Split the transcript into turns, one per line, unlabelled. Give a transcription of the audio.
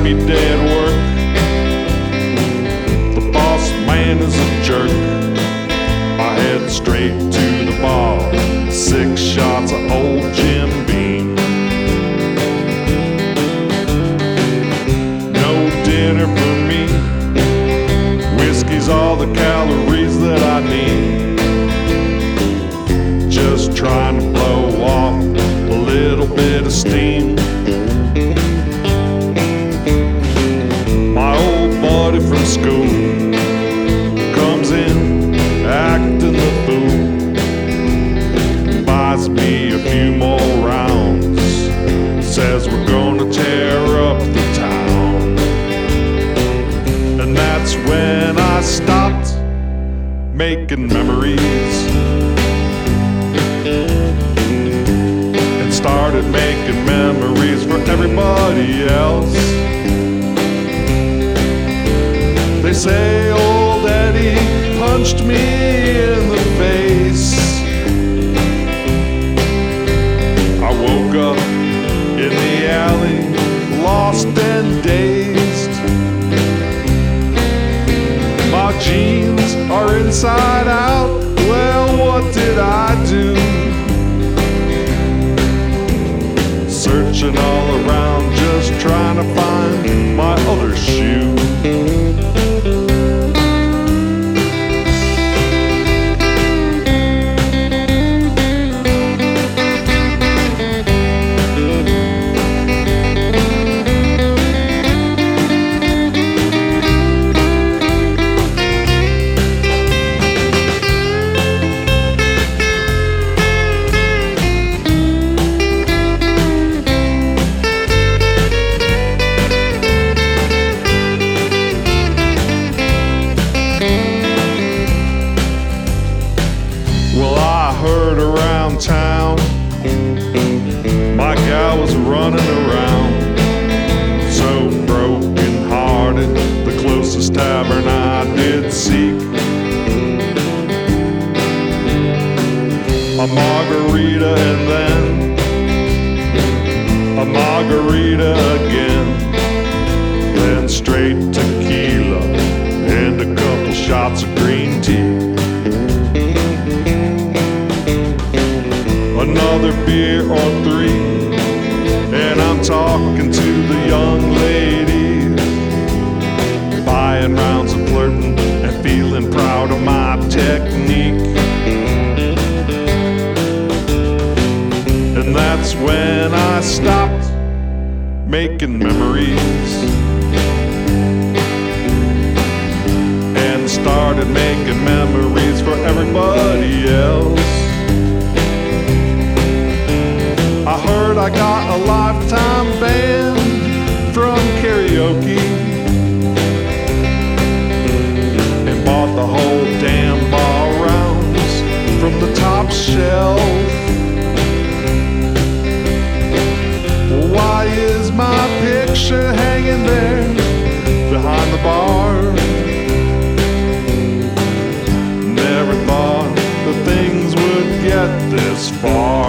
me dead work. The boss man is a jerk. I head straight to the bar, 6 shots of old Jim Beam. No dinner for me, whiskey's all the calories that I need. Just trying to blow off a little bit of steam. My old buddy from school comes in acting the fool, buys me a few more rounds, says we're gonna tear up the town. And that's when I stopped making memories and started making memories for everybody else. They say old Eddie punched me in the face. I woke up in the alley, lost and dazed. My jeans are inside out. Well, what did I do? Searching all around, just trying to find my other shoe. Heard around town my gal was running around, so broken hearted, the closest tavern I did seek. A margarita and then a margarita again, then straight tequila and a couple shots of green tea. Another beer or 3, and I'm talking to the young ladies, buying rounds of flirting and feeling proud of my technique. And that's when I stopped making memories and started making memories for everybody else. I heard I got a lifetime ban from karaoke and bought the whole damn bar rounds from the top shelf. Why is my picture hanging there behind the bar? Never thought that things would get this far.